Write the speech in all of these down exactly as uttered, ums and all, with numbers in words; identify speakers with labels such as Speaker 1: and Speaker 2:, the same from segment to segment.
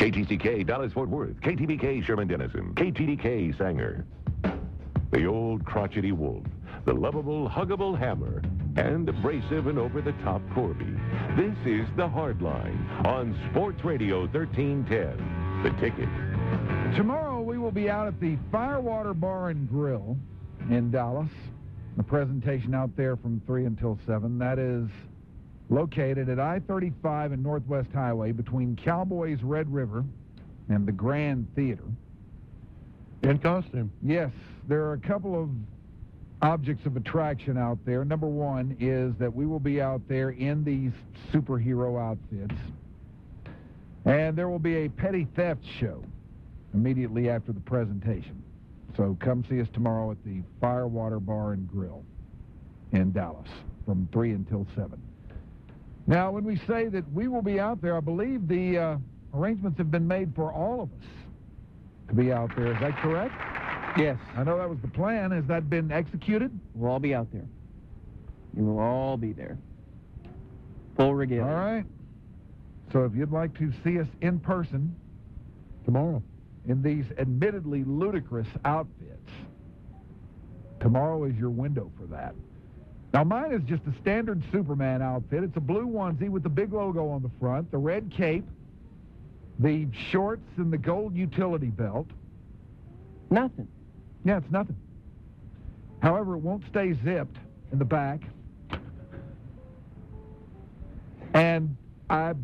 Speaker 1: K T C K, Dallas-Fort Worth. K T B K, Sherman-Denison. K T D K, Sanger. The old crotchety wolf. The lovable, huggable Hammer. And abrasive and over-the-top Corby. This is The Hard Line on Sports Radio thirteen ten. The Ticket.
Speaker 2: Tomorrow we will be out at the Firewater Bar and Grill in Dallas. The presentation out there from three until seven. That is located at I thirty-five and Northwest Highway between Cowboys Red River and the Grand Theater.
Speaker 3: In costume.
Speaker 2: Yes, there are a couple of objects of attraction out there. Number one is that we will be out there in these superhero outfits. And there will be a petty theft show immediately after the presentation. So come see us tomorrow at the Firewater Bar and Grill in Dallas from three until seven. Now, when we say that we will be out there, I believe the uh, arrangements have been made for all of us to be out there. Is that correct?
Speaker 4: Yes.
Speaker 2: I know that was the plan. Has that been executed?
Speaker 4: We'll all be out there. You will all be there. Full regalia.
Speaker 2: All right. So if you'd like to see us in person
Speaker 3: Tomorrow.
Speaker 2: in these admittedly ludicrous outfits, tomorrow is your window for that. Now, mine is just a standard Superman outfit. It's a blue onesie with the big logo on the front, the red cape, the shorts, and the gold utility belt.
Speaker 4: Nothing.
Speaker 2: Yeah, it's nothing. However, it won't stay zipped in the back. And I,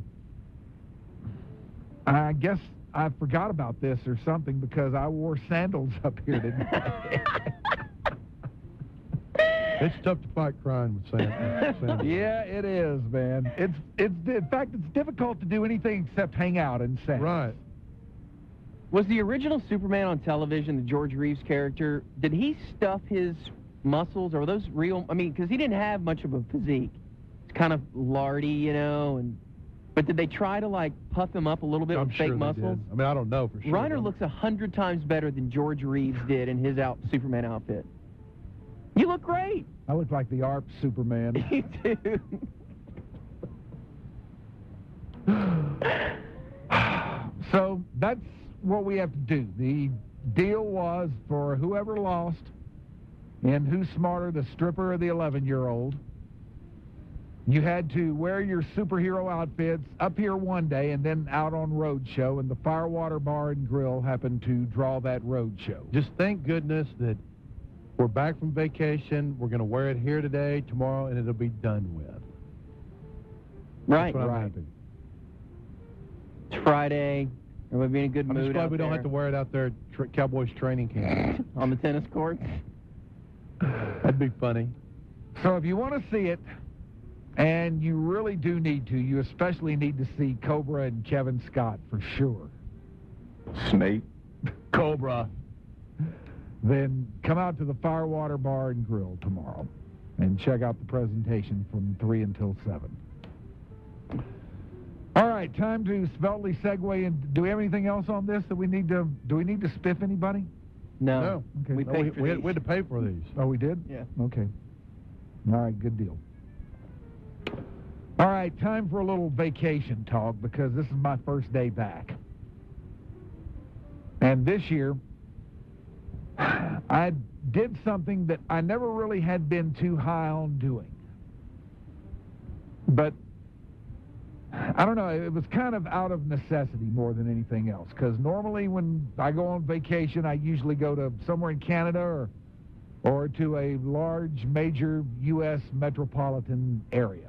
Speaker 2: I guess I forgot about this or something because I wore sandals up here today.
Speaker 3: It's tough to fight crime with sand. sand.
Speaker 2: Yeah, it is, man. It's it's in fact it's difficult to do anything except hang out in sand.
Speaker 3: Right.
Speaker 4: Was the original Superman on television, the George Reeves character, did he stuff his muscles, or were those real? I mean, because he didn't have much of a physique. It's kind of lardy, you know, and but did they try to, like, puff him up a little bit
Speaker 3: I'm
Speaker 4: with
Speaker 3: sure
Speaker 4: fake
Speaker 3: they
Speaker 4: muscles?
Speaker 3: did. I mean, I don't know for sure.
Speaker 4: Reiner looks a hundred times better than George Reeves did in his out Superman outfit. You look great.
Speaker 2: I look like the A R P Superman.
Speaker 4: You do.
Speaker 2: So that's what we have to do. The deal was for whoever lost in Who's Smarter, the stripper or the eleven-year-old, you had to wear your superhero outfits up here one day and then out on road show, and the Firewater Bar and Grill happened to draw that road show.
Speaker 3: Just thank goodness that we're back from vacation. We're going to wear it here today, tomorrow, and it'll be done with.
Speaker 4: Right.
Speaker 3: That's what I'm
Speaker 2: right.
Speaker 3: happy.
Speaker 4: It's Friday. Everybody be in a good
Speaker 3: I'm
Speaker 4: mood
Speaker 3: just glad
Speaker 4: out
Speaker 3: we don't
Speaker 4: there.
Speaker 3: have to wear it out there at tra- Cowboys training camp.
Speaker 4: On the tennis court.
Speaker 3: That'd be funny.
Speaker 2: So if you want to see it, and you really do need to, you especially need to see Cobra and Kevin Scott for sure.
Speaker 1: Snake.
Speaker 3: Cobra.
Speaker 2: Then come out to the Firewater Bar and Grill tomorrow and check out the presentation from three until seven. All right, time to sveltly segue. And do we have anything else on this that we need to, do we need to spiff anybody?
Speaker 4: No.
Speaker 3: No.
Speaker 2: Okay.
Speaker 4: We
Speaker 3: No,
Speaker 4: paid
Speaker 3: we,
Speaker 4: for
Speaker 3: we,
Speaker 4: these.
Speaker 3: had, we had to pay for these.
Speaker 2: Oh, we did?
Speaker 4: Yeah.
Speaker 2: Okay. All right, good deal. All right, time for a little vacation talk because this is my first day back. And this year, I did something that I never really had been too high on doing. But I don't know, it was kind of out of necessity more than anything else, because normally when I go on vacation, I usually go to somewhere in Canada or, or to a large major U S metropolitan area,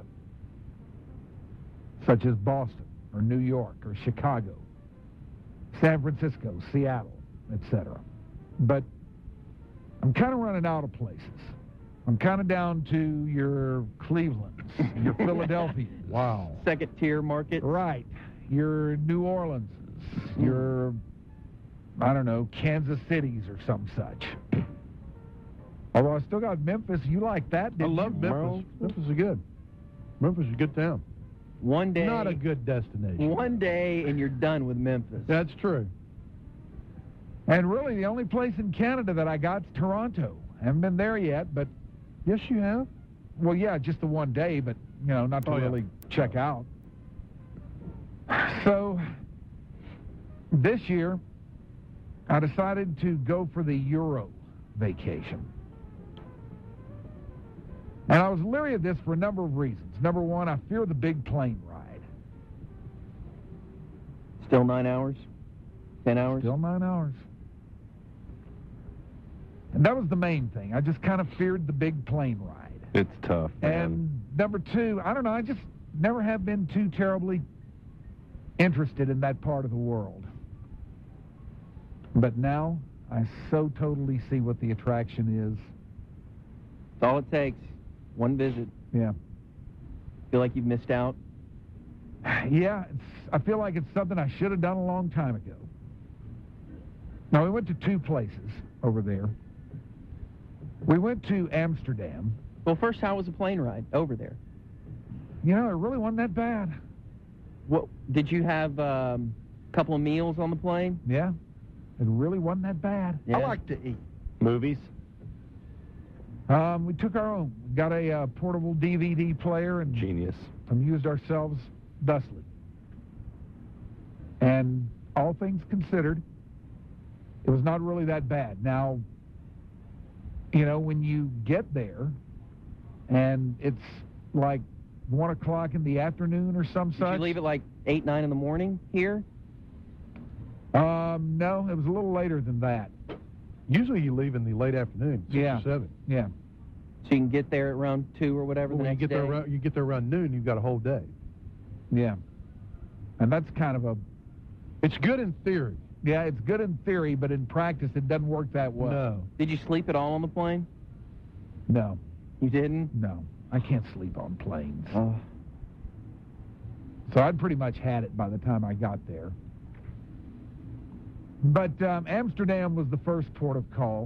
Speaker 2: such as Boston or New York or Chicago, San Francisco, Seattle, et cetera. But I'm kind of running out of places. I'm kind of down to your Clevelands, your Philadelphias.
Speaker 3: Wow.
Speaker 4: Second tier market.
Speaker 2: Right. Your New Orleans, your, I don't know, Kansas Cities or some such. Although I still got Memphis. You like that,
Speaker 3: I
Speaker 2: didn't
Speaker 3: love
Speaker 2: you?
Speaker 3: Memphis.
Speaker 4: Well-
Speaker 3: Memphis is good. Memphis is a good town.
Speaker 4: One day.
Speaker 3: Not a good destination.
Speaker 4: One day and you're done with Memphis.
Speaker 3: That's true.
Speaker 2: And really, the only place in Canada that I got is Toronto. I haven't been there yet, but,
Speaker 3: Yes, you have.
Speaker 2: well, yeah, just the one day, but, you know, not to
Speaker 3: Oh, yeah.
Speaker 2: really check out. So, this year, I decided to go for the Euro vacation. And I was leery of this for a number of reasons. Number one, I fear the big plane ride.
Speaker 4: Still nine hours? Ten hours?
Speaker 2: Still nine hours. And that was the main thing. I just kind of feared the big plane ride.
Speaker 5: It's tough, man.
Speaker 2: And number two, I don't know, I just never have been too terribly interested in that part of the world. But now, I so totally see what the attraction is.
Speaker 4: That's all it takes. One visit.
Speaker 2: Yeah.
Speaker 4: Feel like you've missed out?
Speaker 2: Yeah, it's, I feel like it's something I should have done a long time ago. Now, we went to two places over there. We went to Amsterdam.
Speaker 4: Well, first, how was the plane ride over there?
Speaker 2: You know, it really wasn't that bad.
Speaker 4: What did you have? Um, a couple of meals on the plane?
Speaker 2: Yeah, it really wasn't that bad.
Speaker 4: Yeah.
Speaker 3: I like to eat.
Speaker 5: Movies?
Speaker 2: Um, we took our own. We got a uh, portable D V D player and
Speaker 5: Genius.
Speaker 2: amused ourselves thusly. And all things considered, it was not really that bad. Now, you know, when you get there and it's like one o'clock in the afternoon or some
Speaker 4: Did
Speaker 2: such.
Speaker 4: you leave at like eight, nine in the morning here?
Speaker 2: Um, no, it was a little later than that.
Speaker 3: Usually you leave in the late afternoon, six
Speaker 2: Yeah.
Speaker 3: or seven.
Speaker 2: Yeah.
Speaker 4: So you can get there at around two or whatever
Speaker 3: Well,
Speaker 4: the
Speaker 3: when you
Speaker 4: next
Speaker 3: get there
Speaker 4: day?
Speaker 3: around, you get there around noon, you've got a whole day.
Speaker 2: Yeah. And that's kind of a,
Speaker 3: It's good in theory.
Speaker 2: yeah, it's good in theory, but in practice it doesn't work that well.
Speaker 3: No.
Speaker 4: Did you sleep at all on the plane?
Speaker 2: No,
Speaker 4: You didn't?
Speaker 2: no. I can't sleep on planes.
Speaker 4: Oh.
Speaker 2: So I'd pretty much had it by the time I got there. But um, Amsterdam was the first port of call.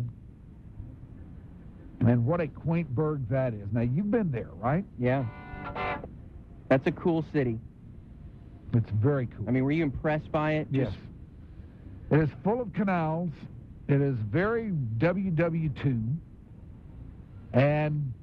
Speaker 2: And what a quaint burg that is. Now, you've been there, right?
Speaker 4: Yeah. That's a cool city.
Speaker 2: It's very cool.
Speaker 4: I mean, were you impressed by it?
Speaker 2: yes.
Speaker 4: Just-
Speaker 2: It is full of canals. It is very W W two. And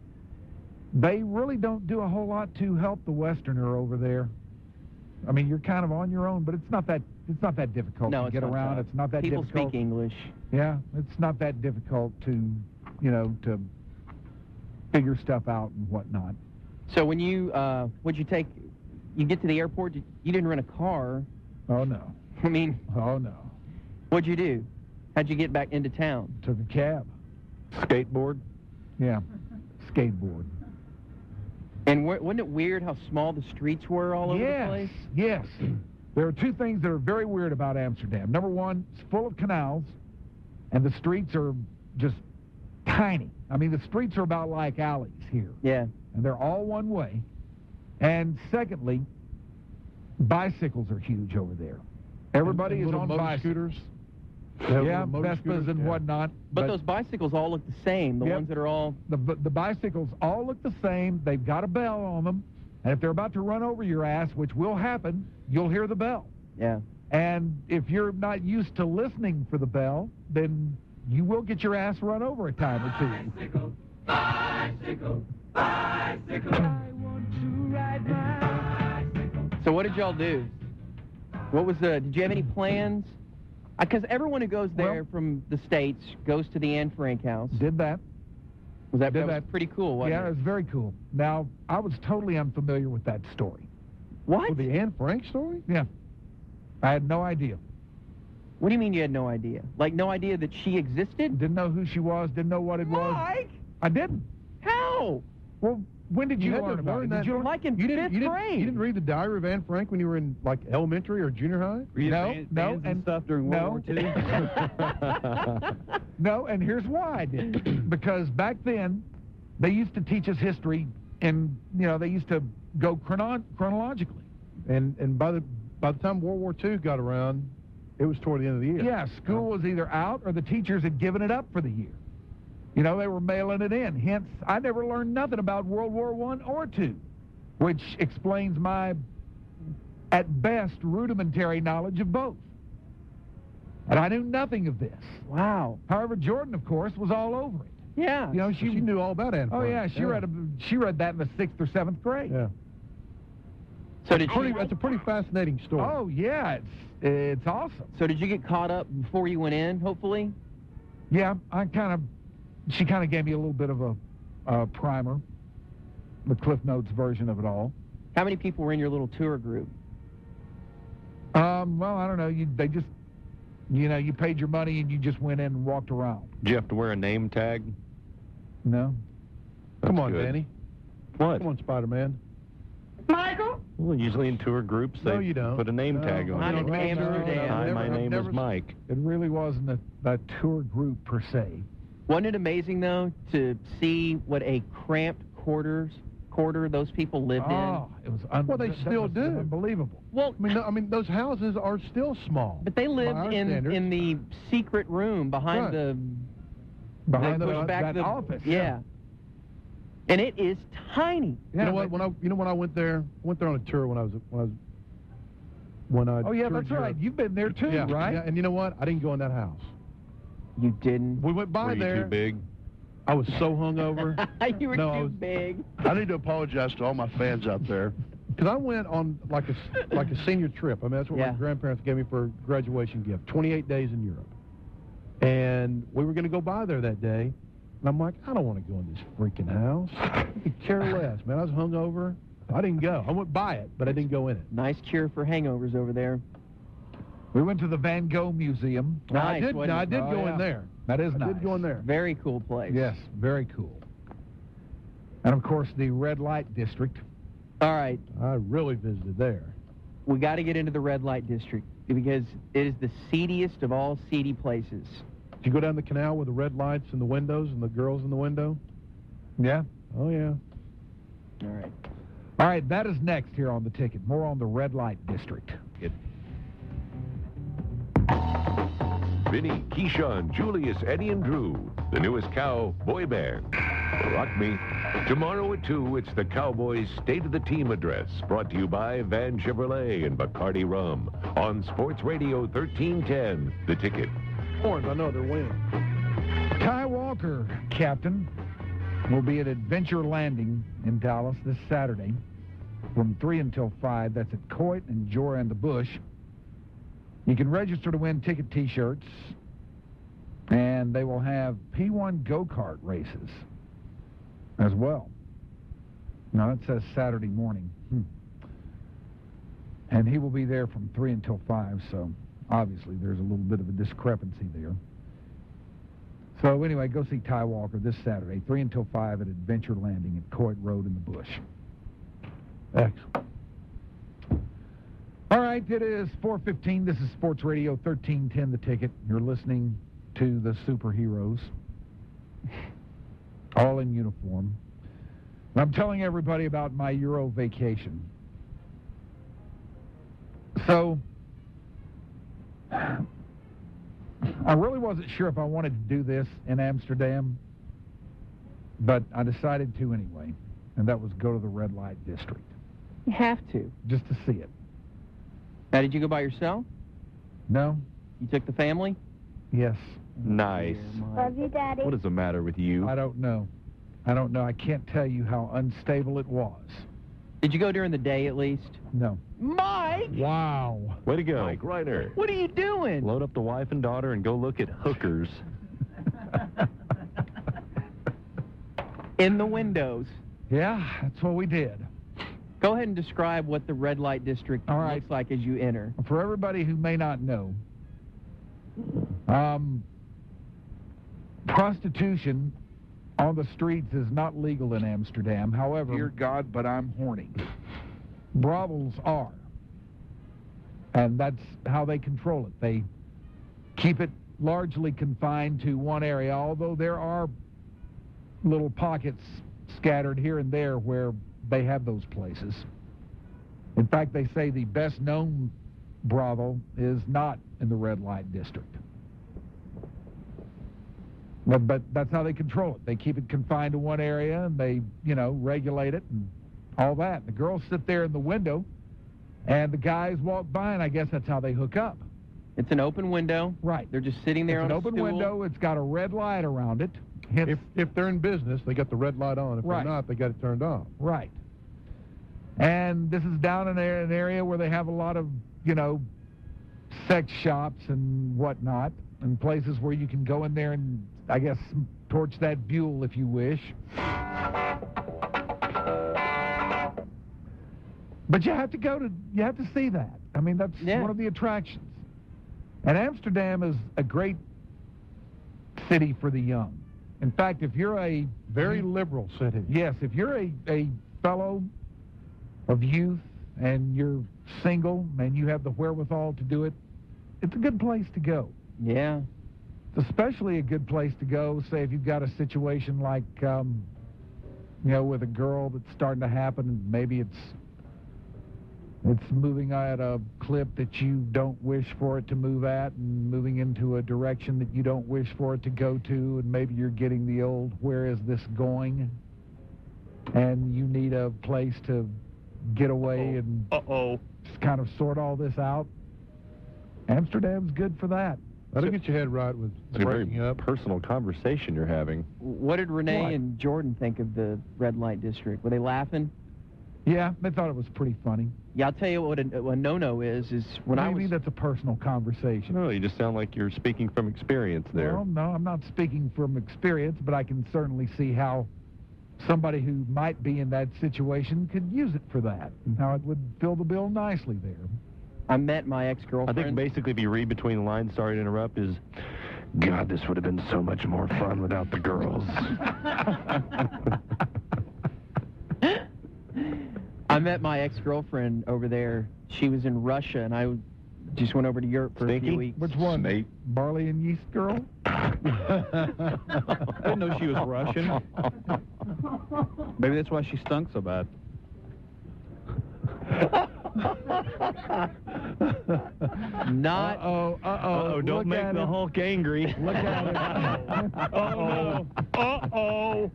Speaker 2: they really don't do a whole lot to help the Westerner over there. I mean, you're kind of on your own, but it's not that it's not that difficult
Speaker 4: No,
Speaker 2: to
Speaker 4: it's
Speaker 2: get
Speaker 4: not
Speaker 2: around.
Speaker 4: tough.
Speaker 2: It's not that
Speaker 4: People
Speaker 2: difficult.
Speaker 4: speak English.
Speaker 2: Yeah, it's not that difficult to, you know, to figure stuff out and whatnot.
Speaker 4: So when you, uh, would you take, you get to the airport, you you didn't rent a car.
Speaker 2: Oh no,
Speaker 4: I mean,
Speaker 2: oh no.
Speaker 4: what'd you do? How'd you get back into town?
Speaker 2: Took a cab.
Speaker 5: Skateboard?
Speaker 2: Yeah, skateboard.
Speaker 4: And wa- wasn't it weird how small the streets were all over
Speaker 2: yes,
Speaker 4: the place?
Speaker 2: yes. There are two things that are very weird about Amsterdam. Number one, it's full of canals, and the streets are just tiny. I mean, the streets are about like alleys here,
Speaker 4: Yeah.
Speaker 2: and they're all one way. And secondly, bicycles are huge over there. Everybody
Speaker 3: And
Speaker 2: is
Speaker 3: little
Speaker 2: on
Speaker 3: motor
Speaker 2: bicycles.
Speaker 3: scooters. They have
Speaker 2: Yeah,
Speaker 3: little motor
Speaker 2: Vespas
Speaker 3: scooters.
Speaker 2: and
Speaker 3: Yeah.
Speaker 2: whatnot.
Speaker 4: But, those bicycles all look the same, the
Speaker 2: Yep.
Speaker 4: ones that are all...
Speaker 2: The, the bicycles all look the same. They've got a bell on them. And if they're about to run over your ass, which will happen, you'll hear the bell.
Speaker 4: Yeah.
Speaker 2: And if you're not used to listening for the bell, then you will get your ass run over a time or two.
Speaker 6: Bicycle, bicycle, bicycle. I want to ride my bicycle.
Speaker 4: So what did y'all do? What was the, did you have any plans? Because everyone who goes there
Speaker 2: Well-
Speaker 4: from the States goes to the Anne Frank house.
Speaker 2: Did that.
Speaker 4: Was that,
Speaker 2: did
Speaker 4: that was
Speaker 2: that.
Speaker 4: pretty cool, wasn't
Speaker 2: Yeah, it
Speaker 4: it?
Speaker 2: was very cool. Now, I was totally unfamiliar with that story.
Speaker 4: What?
Speaker 3: Well, the Anne Frank story?
Speaker 2: Yeah. I had no idea.
Speaker 4: What do you mean you had no idea? Like no idea that she existed?
Speaker 2: Didn't know who she was, didn't know what it was.
Speaker 4: Mike!
Speaker 2: I didn't.
Speaker 4: How?
Speaker 2: Well, when did you,
Speaker 3: had to
Speaker 2: learn about
Speaker 3: learn
Speaker 2: it?
Speaker 3: that-
Speaker 2: Did you learn?
Speaker 4: Like in
Speaker 3: You didn't,
Speaker 4: fifth
Speaker 3: you, didn't,
Speaker 4: grade.
Speaker 3: you didn't read the Diary of Anne Frank when you were in, like, elementary or junior high?
Speaker 5: Were you
Speaker 2: No,
Speaker 5: fans-
Speaker 2: no,
Speaker 5: fans
Speaker 2: and-
Speaker 5: stuff during World
Speaker 2: no.
Speaker 5: War Two?
Speaker 2: No, and here's why I didn't. Because back then, they used to teach us history, and, you know, they used to go chrono- chronologically.
Speaker 3: And and by the by the time World War Two got around, it was toward the end of the year.
Speaker 2: Yeah, school was either out or the teachers had given it up for the year. You know, they were mailing it in. Hence, I never learned nothing about World War One or Two, which explains my, at best, rudimentary knowledge of both. And I knew nothing of this.
Speaker 4: Wow.
Speaker 2: However, Jordan, of course, was all over it.
Speaker 4: Yeah.
Speaker 2: You know,
Speaker 3: She,
Speaker 2: she,
Speaker 3: she knew all about Anne
Speaker 2: Oh
Speaker 3: Frank.
Speaker 2: yeah, she read a, she read that in the sixth or seventh grade.
Speaker 3: Yeah.
Speaker 4: So did
Speaker 3: Pretty,
Speaker 4: she...
Speaker 3: that's a pretty fascinating story.
Speaker 2: Oh yeah, it's it's awesome.
Speaker 4: So did you get caught up before you went in, hopefully?
Speaker 2: Yeah, I kind of, she kind of gave me a little bit of a uh, primer, the Cliff Notes version of it all.
Speaker 4: How many people were in your little tour group?
Speaker 2: Um, well, I don't know. You, they just, you know, you paid your money and you just went in and walked around.
Speaker 5: Do you have to wear a name tag?
Speaker 2: No?
Speaker 3: Come
Speaker 5: That's
Speaker 3: on,
Speaker 5: good.
Speaker 3: Danny.
Speaker 5: What?
Speaker 3: Come on, Spider-Man.
Speaker 6: Michael?
Speaker 5: Well, usually in tour groups, they
Speaker 3: No, you don't.
Speaker 5: put a name
Speaker 3: No,
Speaker 5: tag on
Speaker 4: I'm
Speaker 5: it.
Speaker 4: an
Speaker 3: no,
Speaker 4: amateur,
Speaker 3: no,
Speaker 4: Dan.
Speaker 3: no,
Speaker 5: Hi,
Speaker 3: I've
Speaker 5: my
Speaker 3: never- I've
Speaker 5: name
Speaker 3: never-
Speaker 5: is Mike.
Speaker 2: It really wasn't a, a tour group per se.
Speaker 4: Wasn't it amazing, though, to see what a cramped quarters quarter those people lived
Speaker 2: Oh, it was un-
Speaker 3: Well, they
Speaker 2: that
Speaker 3: still
Speaker 2: was
Speaker 3: do.
Speaker 2: unbelievable.
Speaker 4: in? Well,
Speaker 3: I mean, no, I mean, those houses are still small.
Speaker 4: but they
Speaker 3: by
Speaker 4: lived
Speaker 3: our
Speaker 4: in
Speaker 3: standards.
Speaker 4: in the secret room behind
Speaker 3: Right.
Speaker 4: the
Speaker 2: Behind
Speaker 4: they
Speaker 2: the,
Speaker 4: pushed back
Speaker 2: that
Speaker 4: the
Speaker 2: office.
Speaker 4: yeah. And it is tiny.
Speaker 3: You know
Speaker 2: Yeah,
Speaker 3: what?
Speaker 2: they-
Speaker 3: When I, you know, when I went there, I went there on a tour when I was, when I was, when I.
Speaker 2: Oh, yeah,
Speaker 3: toured
Speaker 2: that's right.
Speaker 3: Europe.
Speaker 2: You've been there too,
Speaker 3: yeah,
Speaker 2: right?
Speaker 3: Yeah, and you know what? I didn't go in that house.
Speaker 4: You didn't.
Speaker 3: We went by
Speaker 5: Were you
Speaker 3: there.
Speaker 5: too big?
Speaker 3: I was so hungover.
Speaker 4: You were
Speaker 3: No,
Speaker 4: too
Speaker 3: I was-
Speaker 4: big.
Speaker 7: I need to apologize to all my fans out there.
Speaker 3: Because I went on like a s- like a senior trip. I mean, that's what
Speaker 4: Yeah.
Speaker 3: my grandparents gave me for a graduation gift. twenty-eight days in Europe, and we were going to go by there that day. And I'm like, I don't want to go in this freaking house. I could care less, man. I was hungover. I didn't go. I went by it, but I didn't go in it.
Speaker 4: Nice cure for hangovers over there.
Speaker 2: We went to the Van Gogh Museum.
Speaker 3: Now, I
Speaker 4: Nice,
Speaker 3: did.
Speaker 4: wasn't
Speaker 3: Now, I
Speaker 4: it?
Speaker 3: did
Speaker 2: Oh,
Speaker 3: go
Speaker 2: yeah.
Speaker 3: in there.
Speaker 2: That is
Speaker 3: I
Speaker 2: nice.
Speaker 3: did go in there.
Speaker 4: Very cool place.
Speaker 2: Yes, very cool. And, of course, the red light district.
Speaker 4: All right.
Speaker 3: I really visited there.
Speaker 4: We got to get into the red light district because it is the seediest of all seedy places.
Speaker 3: Did you go down the canal with the red lights and the windows and the girls in the window?
Speaker 2: Yeah.
Speaker 3: Oh, yeah.
Speaker 4: All right.
Speaker 2: All right, that is next here on the ticket. More on the red light district.
Speaker 1: Vinny, Keyshawn, Julius, Eddie, and Drew, the newest cow boy band. Rock me. Tomorrow at two, it's the Cowboys State of the Team address, brought to you by Van Chevrolet and Bacardi Rum on Sports Radio thirteen ten, The Ticket.
Speaker 3: Horns, I know they're winning.
Speaker 2: Ty Walker, captain, will be at Adventure Landing in Dallas this Saturday from three until five. That's at Coit and Jorah and the Bush. You can register to win ticket T-shirts, and they will have P one go-kart races as well. Now, it says Saturday morning. Hmm. And he will be there from three until five, so obviously there's a little bit of a discrepancy there. So anyway, go see Ty Walker this Saturday, three until five at Adventure Landing at Coit Road in the Bush.
Speaker 3: Excellent.
Speaker 2: All right, it is four fifteen. This is Sports Radio thirteen ten, The Ticket. You're listening to the superheroes, all in uniform. And I'm telling everybody about my Euro vacation. So, I really wasn't sure if I wanted to do this in Amsterdam, but I decided to anyway, and that was go to the red light district,
Speaker 4: You have to.
Speaker 2: just to see it.
Speaker 4: Now, did you go by yourself?
Speaker 2: No?
Speaker 4: You took the family?
Speaker 2: Yes.
Speaker 5: Nice.
Speaker 4: Dear Mike.
Speaker 8: Love you, Daddy.
Speaker 5: What is the matter with you?
Speaker 2: I don't know. I don't know. I can't tell you how unstable it was.
Speaker 4: Did you go during the day at least?
Speaker 2: No.
Speaker 4: Mike,
Speaker 2: Wow.
Speaker 5: Way to go.
Speaker 1: Mike Reiner.
Speaker 4: what are you doing?
Speaker 5: Load up the wife and daughter and go look at hookers.
Speaker 4: In the windows.
Speaker 2: Yeah, that's what we did.
Speaker 4: Go ahead and describe what the red light district
Speaker 2: All right.
Speaker 4: looks like as you enter.
Speaker 2: For everybody who may not know, um, prostitution on the streets is not legal in Amsterdam. However, dear God, but I'm horny. Brothels are. And that's how they control it. They keep it largely confined to one area, although there are little pockets scattered here and there where they have those places. In fact, they say the best known brothel is not in the red light district. But, but that's how they control it. They keep it confined to one area, and they, you know, regulate it and all that. The girls sit there in the window, and the guys walk by, and I guess that's how they hook up.
Speaker 4: It's an open window.
Speaker 2: Right.
Speaker 4: They're just sitting there
Speaker 2: It's
Speaker 4: on
Speaker 2: an
Speaker 4: a
Speaker 2: open
Speaker 4: stool.
Speaker 2: window. It's got a red light around it. Hence,
Speaker 3: If if they're in business, they got the red light on. If
Speaker 2: Right.
Speaker 3: they're not, they got it turned off.
Speaker 2: right. And this is down in a- an area where they have a lot of, you know, sex shops and whatnot, and places where you can go in there and, I guess, torch that Buell if you wish. But you have to go to, you have to see that. I mean, that's
Speaker 4: Yeah.
Speaker 2: one of the attractions. And Amsterdam is a great city for the young. In fact, if you're a
Speaker 3: Very liberal city.
Speaker 2: Yes, if you're a, a fellow of youth and you're single and you have the wherewithal to do it, it's a good place to go.
Speaker 4: Yeah.
Speaker 2: It's especially a good place to go, say, if you've got a situation like, um, you know, with a girl that's starting to happen, and maybe it's it's moving at a clip that you don't wish for it to move at, and moving into a direction that you don't wish for it to go to, and maybe you're getting the old, where is this going? And you need a place to get away and
Speaker 5: Uh-oh.
Speaker 2: just kind of sort all this out. Amsterdam's good for that.
Speaker 3: That'll get your head right with
Speaker 5: It's a very
Speaker 3: breaking up.
Speaker 5: personal conversation you're having.
Speaker 4: What did Renee
Speaker 2: What?
Speaker 4: and Jordan think of the red light district? Were they laughing?
Speaker 2: Yeah, they thought it was pretty funny.
Speaker 4: Yeah, I'll tell you what a, a no-no is, is when I
Speaker 2: Maybe
Speaker 4: was...
Speaker 2: that's a personal conversation.
Speaker 5: No, you just sound like you're speaking from experience there.
Speaker 2: Well, no, I'm not speaking from experience, but I can certainly see how somebody who might be in that situation could use it for that. How it would fill the bill nicely there.
Speaker 4: I met my
Speaker 5: I
Speaker 4: ex-girlfriend.
Speaker 5: think basically if you read between the lines, sorry to interrupt, is, God, this would have been so much more fun without the girls.
Speaker 4: I met my ex-girlfriend over there. She was in Russia, and I just went over to Europe for a
Speaker 5: Stinky?
Speaker 4: few weeks.
Speaker 2: Which one?
Speaker 5: Mate.
Speaker 2: Barley and yeast girl?
Speaker 8: I didn't know she was Russian. Maybe that's why she stunk so bad.
Speaker 4: Not...
Speaker 2: Uh-oh, uh-oh.
Speaker 5: Uh-oh, don't
Speaker 2: Look
Speaker 5: make
Speaker 2: at
Speaker 5: the
Speaker 2: him.
Speaker 5: Hulk angry.
Speaker 2: Look at it.
Speaker 5: Uh-oh. Uh-oh.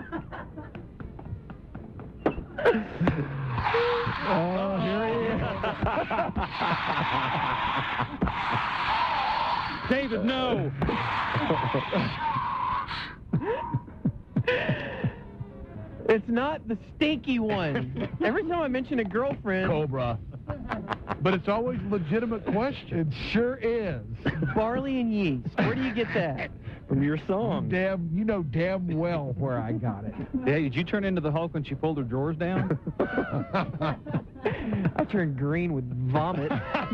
Speaker 2: Oh, here he is.
Speaker 8: David, no!
Speaker 4: It's not the stinky one. Every time I mention a girlfriend,
Speaker 3: Cobra. But it's always a legitimate question.
Speaker 2: It sure is.
Speaker 4: barley and yeast. Where do you get that?
Speaker 5: From your song.
Speaker 2: Damn, you know damn well where I got it.
Speaker 8: Yeah, did you turn into the Hulk when she pulled her drawers down?
Speaker 4: I turned green with vomit.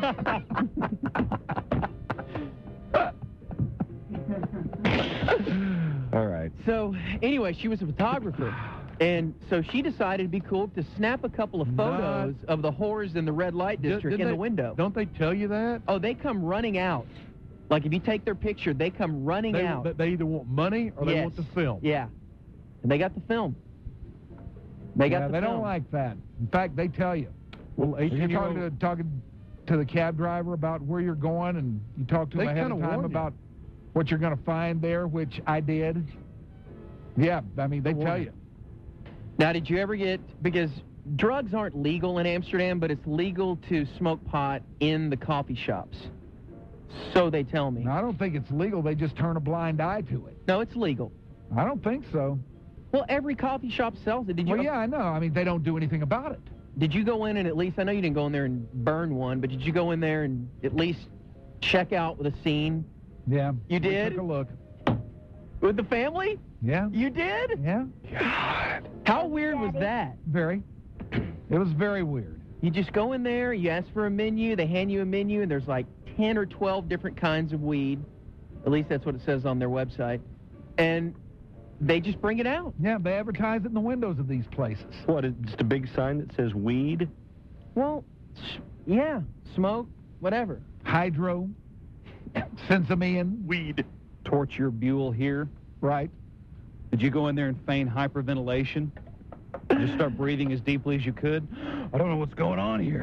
Speaker 5: All right.
Speaker 4: So, anyway, she was a photographer. And so she decided it'd be cool to snap a couple of photos of the whores in the red light district
Speaker 3: Didn't
Speaker 4: in the
Speaker 3: they-
Speaker 4: window.
Speaker 3: Don't they tell you that?
Speaker 4: Oh, they come running out. Like, if you take their picture, they come running
Speaker 3: They,
Speaker 4: out.
Speaker 3: they either want money or they
Speaker 4: Yes.
Speaker 3: want the film.
Speaker 4: Yeah. And they got the film. They got
Speaker 2: yeah,
Speaker 4: the
Speaker 2: they
Speaker 4: film.
Speaker 2: don't like that. In fact, they tell you.
Speaker 3: Well,
Speaker 2: When you're talking to,
Speaker 3: eighteen-year-old
Speaker 2: talking to the cab driver about where you're going, and you talk to
Speaker 3: They
Speaker 2: him ahead of
Speaker 3: kinda
Speaker 2: time
Speaker 3: warn you.
Speaker 2: about what you're going to find there, which I did. Yeah, I mean, they
Speaker 3: They
Speaker 2: tell
Speaker 3: warn
Speaker 2: you.
Speaker 4: Now, did you ever get, because drugs aren't legal in Amsterdam, but it's legal to smoke pot in the coffee shops. So they tell me.
Speaker 2: Now, I don't think it's legal. They just turn a blind eye to it.
Speaker 4: No, it's legal.
Speaker 2: I don't think so.
Speaker 4: Well, every coffee shop sells it. Did you?
Speaker 2: Well, yeah, I know. I mean, they don't do anything about it.
Speaker 4: Did you go in and at least, I know you didn't go in there and burn one, but did you go in there and at least check out with a scene
Speaker 2: Yeah.
Speaker 4: You
Speaker 2: we
Speaker 4: did?
Speaker 2: Took a look.
Speaker 4: with the family?
Speaker 2: Yeah.
Speaker 4: You did?
Speaker 2: Yeah.
Speaker 4: How weird was that?
Speaker 2: Very. It was very weird.
Speaker 4: You just go in there, you ask for a menu, they hand you a menu, and there's like ten or twelve different kinds of weed. At least that's what it says on their website. And they just bring it out.
Speaker 2: Yeah, they advertise it in the windows of these places.
Speaker 5: What, is just a big sign that says weed?
Speaker 4: Well, sh- yeah, smoke, whatever.
Speaker 2: Hydro, Sensimian,
Speaker 5: Weed.
Speaker 8: Torch your Buell here.
Speaker 2: right?
Speaker 8: Did you go in there and feign hyperventilation? Just start breathing as deeply as you could? I don't know what's going on here.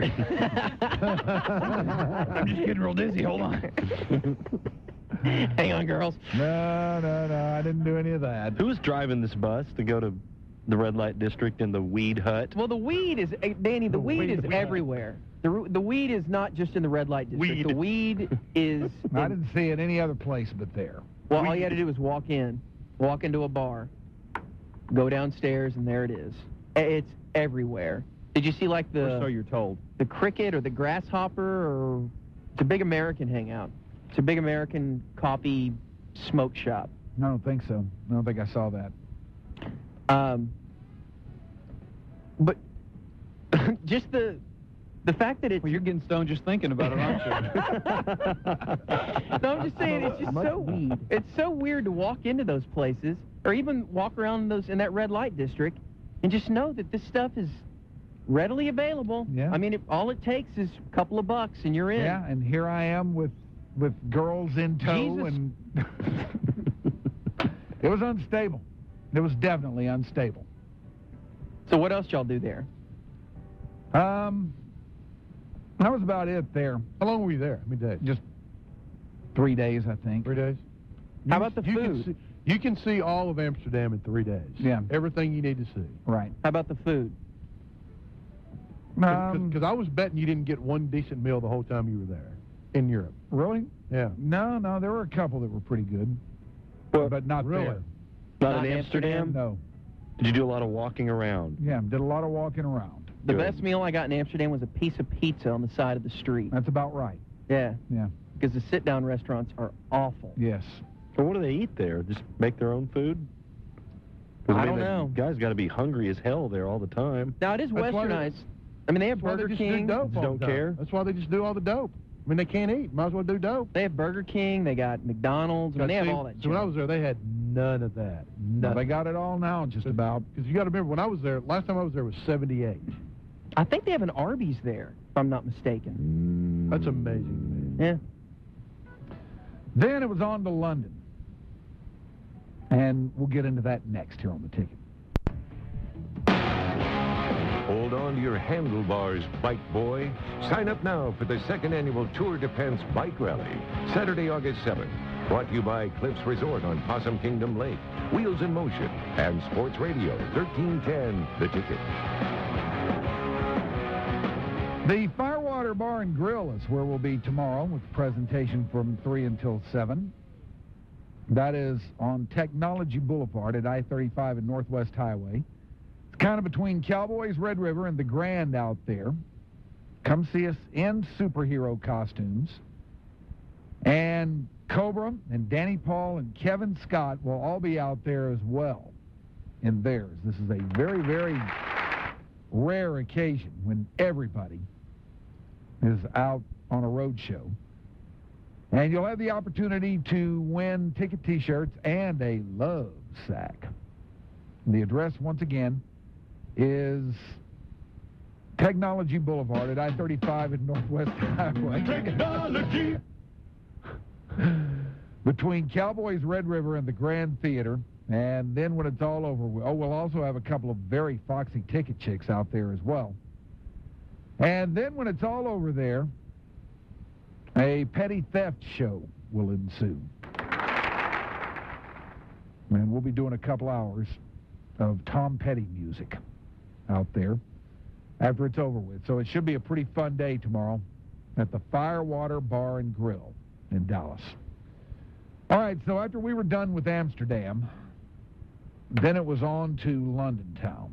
Speaker 8: I'm just getting real dizzy. Hold on.
Speaker 4: Hang on, girls.
Speaker 2: No, no, no, I didn't do any of that.
Speaker 5: Who was driving this bus to go to the red light district in the weed hut?
Speaker 4: Well, the weed is, eh, Danny, the,
Speaker 2: The
Speaker 4: weed,
Speaker 2: weed
Speaker 4: is
Speaker 2: is-
Speaker 4: everywhere. The, ru- the weed is not just in the red light district.
Speaker 5: Weed.
Speaker 4: The weed is...
Speaker 2: I
Speaker 4: in-
Speaker 2: didn't see it any other place but there.
Speaker 4: well, all you had to do was walk in, walk into a bar, go downstairs, and there it is. Eh, It's everywhere. Did you see, like,
Speaker 8: Or so
Speaker 4: the
Speaker 8: you're told.
Speaker 4: the cricket or the grasshopper or It's a big American hangout. It's a big American coffee smoke shop.
Speaker 2: I don't think so. I don't think I saw that.
Speaker 4: Um, but just the the fact that it's...
Speaker 8: Well, you're getting stoned just thinking about it, aren't you?
Speaker 4: No, I'm just saying, it's just so weird. It's so weird to walk into those places, or even walk around those in that red light district, and just know that this stuff is readily available.
Speaker 2: Yeah.
Speaker 4: I mean, it, all it takes is a couple of bucks, and you're in.
Speaker 2: Yeah, and here I am with with girls in tow,
Speaker 4: Jesus.
Speaker 2: and it was unstable. It was definitely unstable.
Speaker 4: So what else y'all do there?
Speaker 2: Um, that was about it there.
Speaker 3: How long were you there? How many days?
Speaker 2: Just three days, I think.
Speaker 3: Three days?
Speaker 4: How
Speaker 3: You-
Speaker 4: about the
Speaker 3: you
Speaker 4: food?
Speaker 3: Can see, you can see all of Amsterdam in three days.
Speaker 2: Yeah.
Speaker 3: Everything you need to see.
Speaker 2: Right.
Speaker 4: How about the food?
Speaker 3: Because
Speaker 2: Um,
Speaker 3: I was betting you didn't get one decent meal the whole time you were there in Europe.
Speaker 2: really?
Speaker 3: Yeah.
Speaker 2: No, no, there were a couple that were pretty good,
Speaker 5: Well,
Speaker 2: but not
Speaker 3: really?
Speaker 2: there.
Speaker 5: Not,
Speaker 4: Not
Speaker 5: in Amsterdam?
Speaker 4: Amsterdam?
Speaker 2: No.
Speaker 5: Did you do a lot of walking around?
Speaker 2: Yeah, did a lot of walking around.
Speaker 4: The
Speaker 5: Good.
Speaker 4: best meal I got in Amsterdam was a piece of pizza on the side of the street.
Speaker 2: That's about right.
Speaker 4: Yeah,
Speaker 2: Yeah.
Speaker 4: because the sit-down restaurants are awful.
Speaker 2: Yes.
Speaker 5: Well, what do they eat there? Just make their own food? 'Cause,
Speaker 4: I
Speaker 5: mean,
Speaker 4: don't
Speaker 5: the
Speaker 4: know.
Speaker 5: Guys got to be hungry as hell there all the time.
Speaker 4: Now, it is
Speaker 3: That's why they-
Speaker 4: westernized. I mean, they have
Speaker 3: That's why
Speaker 4: Burger
Speaker 3: they just
Speaker 4: King.
Speaker 3: do dope
Speaker 5: Just
Speaker 3: all
Speaker 5: don't
Speaker 3: the time.
Speaker 5: care?
Speaker 3: That's why they just do all the dope. I mean, they can't eat. Might as well do dope.
Speaker 4: They have Burger King. They got McDonald's. I mean, they have
Speaker 3: See,
Speaker 4: all that
Speaker 3: So when I
Speaker 4: junk.
Speaker 3: was there, they had none of that.
Speaker 2: Well,
Speaker 3: None.
Speaker 2: they got it all now, just about.
Speaker 3: Because you got to remember, when I was there, last time I was there was seventy-eight.
Speaker 4: I think they have an Arby's there, if I'm not mistaken.
Speaker 3: That's amazing to me.
Speaker 4: Yeah.
Speaker 2: Then it was on to London. And we'll get into that next here on the ticket.
Speaker 1: Hold on to your handlebars, bike boy. Sign up now for the second annual Tour de France Bike Rally, Saturday, August seventh. Brought to you by Cliffs Resort on Possum Kingdom Lake, Wheels in Motion, and Sports Radio, thirteen ten, The Ticket.
Speaker 2: The Firewater Bar and Grill is where we'll be tomorrow with the presentation from three until seven. That is on Technology Boulevard at I thirty-five and Northwest Highway. It's kind of between Cowboys, Red River, and the Grand out there. Come see us in superhero costumes. And Cobra and Danny Paul and Kevin Scott will all be out there as well in theirs. This is a very, very rare occasion when everybody is out on a road show. And you'll have the opportunity to win ticket T-shirts and a love sack. The address, once again, is Technology Boulevard at I thirty-five and Northwest Highway.
Speaker 6: Technology.
Speaker 2: Between Cowboys, Red River, and the Grand Theater. And then when it's all over, we- oh, we'll also have a couple of very foxy ticket chicks out there as well. And then when it's all over there, a petty theft show will ensue. And we'll be doing a couple hours of Tom Petty music out there after it's over with. So it should be a pretty fun day tomorrow at the Firewater Bar and Grill in Dallas. All right, so after we were done with Amsterdam, then it was on to London town.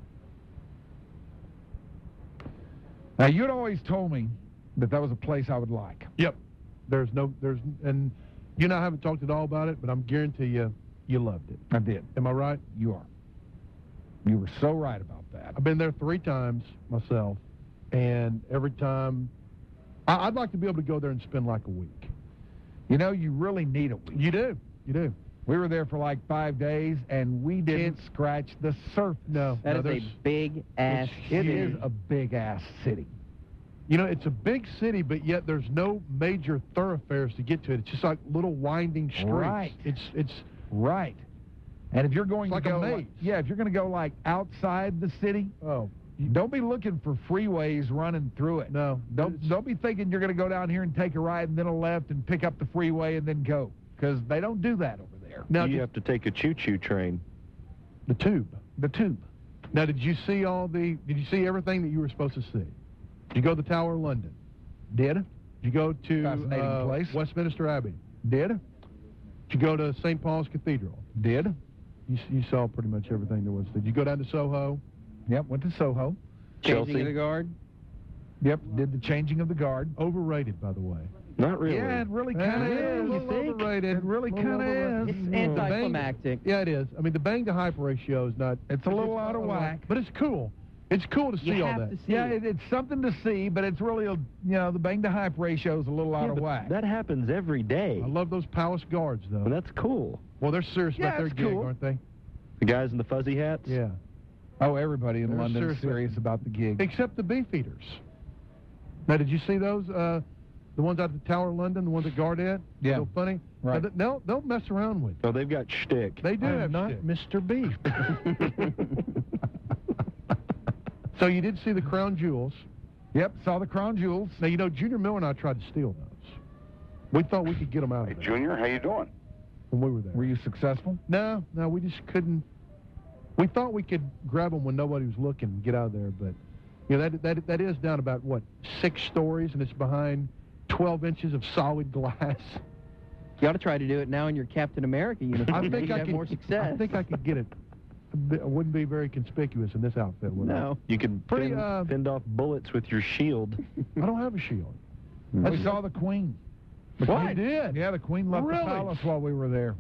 Speaker 2: Now, you'd always told me that that was a place I would like.
Speaker 3: Yep. There's no, there's, and you and I haven't talked at all about it, but I'm guarantee you, you loved it.
Speaker 2: I did.
Speaker 3: Am I right?
Speaker 2: You are. You were so right about that.
Speaker 3: I've been there three times myself, and every time, I, I'd like to be able to go there and spend like a week.
Speaker 2: You know, you really need a week.
Speaker 3: You do. You do.
Speaker 2: We were there for like five days, and we didn't scratch the surface.
Speaker 3: No.
Speaker 4: That
Speaker 3: no,
Speaker 4: is
Speaker 3: there's-
Speaker 4: a big-ass
Speaker 2: It
Speaker 4: city.
Speaker 2: is a big-ass city.
Speaker 3: You know, it's a big city, but yet there's no major thoroughfares to get to it. It's just like little winding streets.
Speaker 2: Right.
Speaker 3: It's it's
Speaker 2: Right. And if you're going
Speaker 3: It's
Speaker 2: to
Speaker 3: like a
Speaker 2: go,
Speaker 3: maze.
Speaker 2: yeah, if you're going to go like outside the city,
Speaker 3: oh
Speaker 2: don't be looking for freeways running through it.
Speaker 3: no.
Speaker 2: Don't
Speaker 3: It's-
Speaker 2: don't be thinking you're going to go down here and take a right and then a left and pick up the freeway and then go, because they don't do that over there.
Speaker 3: Now
Speaker 5: you
Speaker 3: did-
Speaker 5: have to take a choo-choo train.
Speaker 3: the tube.
Speaker 2: The tube.
Speaker 3: Now, did you see all the? Did you see everything that you were supposed to see? Did you go to the Tower of London?
Speaker 2: Did?
Speaker 3: Did you go to
Speaker 2: Fascinating
Speaker 3: uh,
Speaker 2: place.
Speaker 3: Westminster Abbey?
Speaker 2: Did?
Speaker 3: Did you go to Saint Paul's Cathedral?
Speaker 2: Did?
Speaker 3: You, you saw pretty much everything there was. Did you go down to Soho?
Speaker 2: Yep, went to Soho.
Speaker 4: Changing
Speaker 5: Chelsea.
Speaker 4: of the guard.
Speaker 2: Yep, did the changing of the guard.
Speaker 3: Overrated, by the way.
Speaker 5: Not really.
Speaker 2: Yeah, it really
Speaker 3: Eh,
Speaker 2: kind of
Speaker 3: a
Speaker 2: is.
Speaker 3: little overrated.
Speaker 2: It really
Speaker 3: A little
Speaker 2: kind of
Speaker 3: overrated.
Speaker 2: is.
Speaker 4: It's
Speaker 3: Mm, the bang-
Speaker 4: anticlimactic.
Speaker 3: Yeah, it is. I mean, the bang to hype ratio is not.
Speaker 2: It's a little out of
Speaker 3: not-
Speaker 2: whack.
Speaker 3: But it's cool. It's cool to see
Speaker 4: You
Speaker 3: all
Speaker 4: have
Speaker 3: that.
Speaker 4: to see
Speaker 2: Yeah,
Speaker 4: it.
Speaker 2: it, it's something to see, but it's really, a, you know, the bang to hype ratio is a little out
Speaker 5: Yeah,
Speaker 2: of
Speaker 5: but
Speaker 2: whack.
Speaker 5: that happens every day.
Speaker 3: I love those Palace guards, though.
Speaker 5: And that's cool.
Speaker 3: Well, they're serious
Speaker 2: Yeah,
Speaker 3: about their
Speaker 2: it's
Speaker 3: gig,
Speaker 2: cool.
Speaker 3: aren't they?
Speaker 5: The guys in the fuzzy hats?
Speaker 3: Yeah.
Speaker 2: Oh, everybody in
Speaker 3: They're
Speaker 2: London is
Speaker 3: serious.
Speaker 2: serious about the gig.
Speaker 3: Except the Beefeaters. Now, did you see those? Uh, the ones out at the Tower of London, the ones that guard it?
Speaker 2: Yeah.
Speaker 3: Real funny.
Speaker 2: Right.
Speaker 3: Now, they'll they'll mess around with.
Speaker 5: Oh, they've got shtick.
Speaker 3: They do
Speaker 2: I'm
Speaker 3: have
Speaker 2: not
Speaker 3: shtick. Mister Beef. So you did see the crown jewels.
Speaker 2: Yep, saw the crown jewels.
Speaker 3: Now, you know, Junior Miller and I tried to steal those. We thought we could get them out of there
Speaker 7: Junior, how you doing?
Speaker 3: when we were there.
Speaker 2: Were you successful?
Speaker 3: No, no, we just couldn't. We thought we could grab them when nobody was looking and get out of there, but you know that that that is down about what six stories, and it's behind twelve inches of solid glass.
Speaker 4: You ought to try to do it now in your Captain America uniform.
Speaker 3: I think
Speaker 4: You'd
Speaker 3: I
Speaker 4: have
Speaker 3: could.
Speaker 4: more success.
Speaker 3: I think I could get it. It wouldn't be very conspicuous in this outfit, would
Speaker 4: No.
Speaker 5: You can
Speaker 3: Pretty,
Speaker 5: fend,
Speaker 3: uh,
Speaker 5: fend off bullets with your shield.
Speaker 3: I? I don't have a shield.
Speaker 2: We saw the Queen. The
Speaker 3: What?
Speaker 2: Queen did. Yeah, the Queen left
Speaker 3: Really?
Speaker 2: the palace while we were there.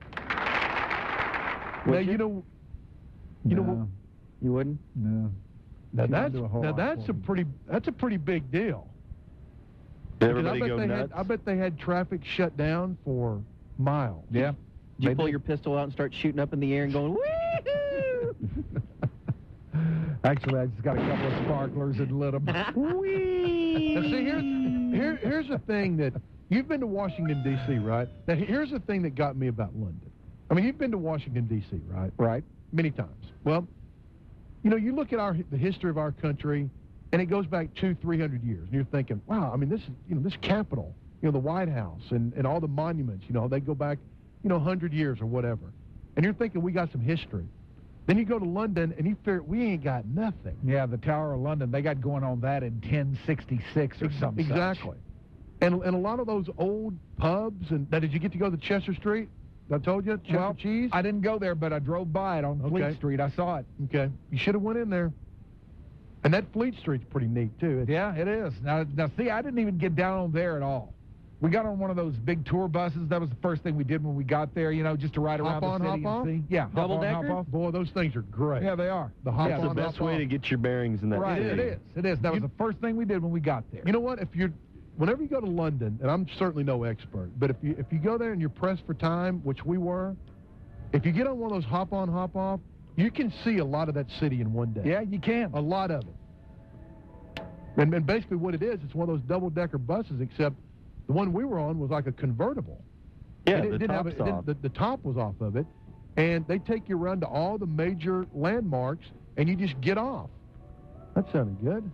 Speaker 3: Now you know. You know.
Speaker 2: no,
Speaker 4: You wouldn't?
Speaker 2: no.
Speaker 3: Now
Speaker 2: She didn't
Speaker 3: that's
Speaker 2: do a whole
Speaker 3: now
Speaker 2: lot
Speaker 3: that's
Speaker 2: for
Speaker 3: a
Speaker 2: me.
Speaker 3: pretty that's a pretty big deal.
Speaker 5: Did
Speaker 3: Because
Speaker 5: everybody
Speaker 3: I bet
Speaker 5: go
Speaker 3: they
Speaker 5: nuts?
Speaker 3: had I bet they had traffic shut down for miles.
Speaker 2: Yeah.
Speaker 4: Did you
Speaker 2: They
Speaker 4: pull
Speaker 2: did.
Speaker 4: your pistol out and start shooting up in the air and going, woo-hoo?
Speaker 2: Actually, I just got a couple of sparklers and lit them.
Speaker 3: Now, see, here's, here, here's the thing that you've been to Washington, D C, right? Now, here's the thing that got me about London. I mean, you've been to Washington, D C, right?
Speaker 2: Right.
Speaker 3: Many times. Well, you know, you look at our the history of our country, and it goes back two, three hundred years, and you're thinking, wow, I mean, this is, you know, this Capitol, you know, the White House, and, and all the monuments, you know, they go back, you know, one hundred years or whatever. And you're thinking we got some history. Then you go to London, and you figure we ain't got nothing.
Speaker 2: Yeah, the Tower of London, they got going on that in ten sixty-six or
Speaker 3: Ex-
Speaker 2: something.
Speaker 3: Exactly. And and a lot of those old pubs, and now did you get to go to Chester Street? I told you, Chester
Speaker 2: Well,
Speaker 3: Cheese?
Speaker 2: I didn't go there, but I drove by it on Fleet
Speaker 3: Okay.
Speaker 2: Street. I saw it.
Speaker 3: Okay. You should have went in there. And that Fleet Street's pretty neat, too. It's-
Speaker 2: Yeah, it is. Now, now, see, I didn't even get down on there at all. We got on one of those big tour buses. That was the first thing we did when we got there, you know, just to ride
Speaker 3: Hop
Speaker 2: around
Speaker 3: on,
Speaker 2: the city
Speaker 3: hop
Speaker 2: and
Speaker 3: off?
Speaker 2: see. Yeah, hop
Speaker 4: Double
Speaker 2: on,
Speaker 4: decker?
Speaker 2: hop off.
Speaker 3: Boy, those things are great.
Speaker 2: Yeah, they are.
Speaker 3: The hop
Speaker 2: Yeah,
Speaker 5: It's the
Speaker 3: on,
Speaker 5: best
Speaker 3: hop
Speaker 5: way
Speaker 3: off.
Speaker 5: to get your bearings in that
Speaker 2: Right,
Speaker 5: city.
Speaker 2: it is. It is. That was
Speaker 3: You-
Speaker 2: the first thing we did when we got there.
Speaker 3: You know what? If you're, whenever you go to London, and I'm certainly no expert, but if you if you go there and you're pressed for time, which we were, if you get on one of those hop on, hop off, you can see a lot of that city in one day.
Speaker 2: Yeah, you can.
Speaker 3: A lot of it. And, and basically what it is, it's one of those double-decker buses, except the one we were on was like a convertible.
Speaker 5: Yeah,
Speaker 3: It
Speaker 5: the
Speaker 3: didn't have
Speaker 5: top's
Speaker 3: a- it didn't-
Speaker 5: off.
Speaker 3: the, the top was off of it, and they take you around to all the major landmarks, and you just get off. That sounded good.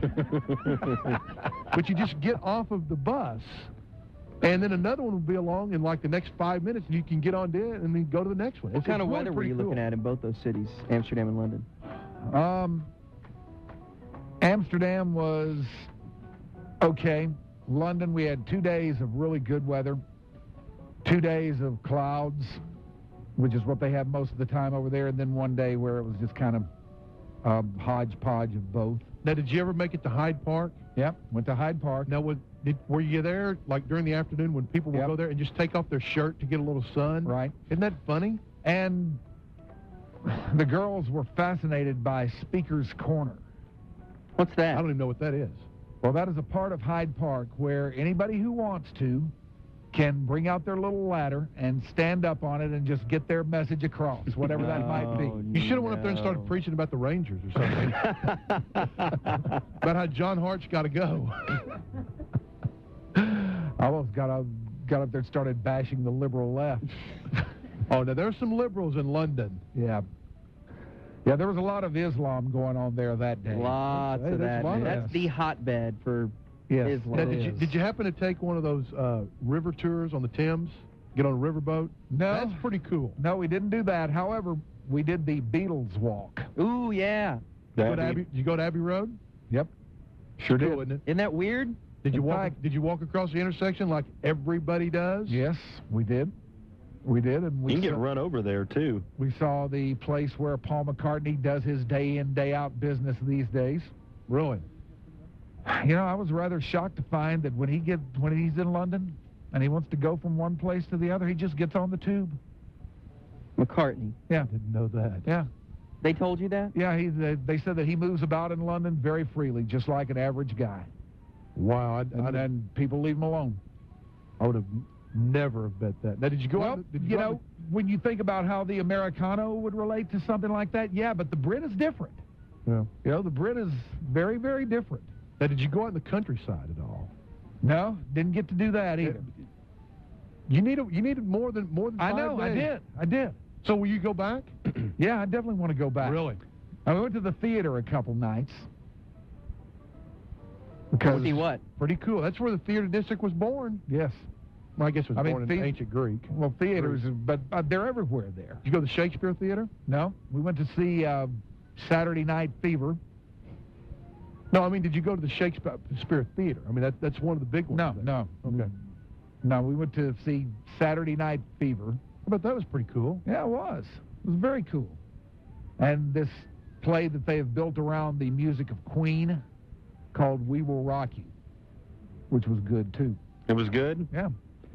Speaker 3: But you just get off of the bus, and then another one will be along in like the next five minutes, and you can get on there and then go to the next one.
Speaker 4: What
Speaker 3: It's-
Speaker 4: kind
Speaker 3: it's
Speaker 4: of
Speaker 3: really
Speaker 4: weather were
Speaker 3: pretty
Speaker 4: you looking
Speaker 3: cool.
Speaker 4: at in both those cities, Amsterdam and London?
Speaker 2: Um, Amsterdam was okay. London, we had two days of really good weather, two days of clouds, which is what they have most of the time over there, and then one day where it was just kind of a hodgepodge of both.
Speaker 3: Now, did you ever make it to Hyde Park?
Speaker 2: Yep, went to Hyde Park.
Speaker 3: Now, was, did, were you there like during the afternoon when people would
Speaker 2: Yep.
Speaker 3: go there and just take off their shirt to get a little sun?
Speaker 2: Right.
Speaker 3: Isn't that funny?
Speaker 2: And the girls were fascinated by Speaker's Corner.
Speaker 4: What's
Speaker 3: I
Speaker 4: that?
Speaker 3: don't even know what that is.
Speaker 2: Well, that is a part of Hyde Park where anybody who wants to can bring out their little ladder and stand up on it and just get their message across, whatever that might be.
Speaker 4: Oh,
Speaker 3: You should have went up there and started
Speaker 4: no.
Speaker 3: preaching about the Rangers or something. About how John Hart's got to go.
Speaker 2: I almost got up, got up there and started bashing the liberal left.
Speaker 3: Oh, now there's some liberals in London.
Speaker 2: Yeah. Yeah, there was a lot of Islam going on there that day.
Speaker 4: Lots
Speaker 3: Hey,
Speaker 4: of
Speaker 3: there's
Speaker 4: that.
Speaker 3: a lot of
Speaker 4: That's
Speaker 2: that.
Speaker 4: the hotbed for
Speaker 2: Yes,
Speaker 4: Islam.
Speaker 3: Now,
Speaker 2: it
Speaker 3: did you
Speaker 2: is.
Speaker 3: did you happen to take one of those uh, river tours on the Thames? Get on a riverboat?
Speaker 2: No.
Speaker 3: That's pretty cool.
Speaker 2: No, we didn't do that. However, we did the Beatles walk.
Speaker 4: Ooh, yeah.
Speaker 3: Go to
Speaker 5: That'd
Speaker 3: Abbey,
Speaker 5: be-
Speaker 3: did you go to Abbey Road?
Speaker 2: Yep. Sure
Speaker 3: Cool,
Speaker 2: did.
Speaker 3: isn't it?
Speaker 4: Isn't that weird?
Speaker 3: Did you
Speaker 2: In
Speaker 3: walk?
Speaker 2: fact-
Speaker 3: Did you walk across the intersection like everybody does?
Speaker 2: Yes, we did. We did, and we
Speaker 5: You can get
Speaker 2: saw,
Speaker 5: run over there, too.
Speaker 2: we saw the place where Paul McCartney does his day in, day out business these days.
Speaker 3: Really?
Speaker 2: You know, I was rather shocked to find that when he get when he's in London and he wants to go from one place to the other, he just gets on the tube.
Speaker 4: McCartney.
Speaker 2: Yeah,
Speaker 3: Didn't know that.
Speaker 2: yeah,
Speaker 4: They told you that?
Speaker 2: yeah. He they, they said that he moves about in London very freely, just like an average guy.
Speaker 3: Wow, I,
Speaker 2: And
Speaker 3: I,
Speaker 2: then people leave him alone.
Speaker 3: I would have never have bet that. Now, did you go
Speaker 2: Well,
Speaker 3: out? Did
Speaker 2: you
Speaker 3: go
Speaker 2: know,
Speaker 3: out
Speaker 2: when you think about how the Americano would relate to something like that, yeah, but the Brit is different.
Speaker 3: the, yeah.
Speaker 2: You know, the Brit is very, very different.
Speaker 3: Now, did you go out in the countryside at all?
Speaker 2: No, didn't get to do that either.
Speaker 3: You need a, you needed more than more than
Speaker 2: I
Speaker 3: five
Speaker 2: know, I
Speaker 3: days.
Speaker 2: did, I did.
Speaker 3: So will you go back?
Speaker 2: Yeah, I definitely want to go back.
Speaker 3: Really?
Speaker 2: I went to the theater a couple nights. Because
Speaker 4: See what?
Speaker 3: Pretty cool. That's where the theater district was born.
Speaker 2: Yes.
Speaker 3: Well, I guess it was
Speaker 2: I mean,
Speaker 3: born in
Speaker 2: the-
Speaker 3: ancient Greek. Did
Speaker 2: Well, theaters, but uh, they're everywhere there.
Speaker 3: you go to the Shakespeare Theater?
Speaker 2: No, we went to see uh, Saturday Night Fever.
Speaker 3: No, I mean, did you go to the Shakespeare Theater? I mean, that, that's one of the big ones.
Speaker 2: No,
Speaker 3: there.
Speaker 2: no.
Speaker 3: Okay.
Speaker 2: No, we went to see Saturday Night Fever.
Speaker 3: But that was pretty cool.
Speaker 2: Yeah, it was. It was very cool. And this play that they have built around the music of Queen called We Will Rock You, which was good, too.
Speaker 5: It was good.
Speaker 2: Yeah.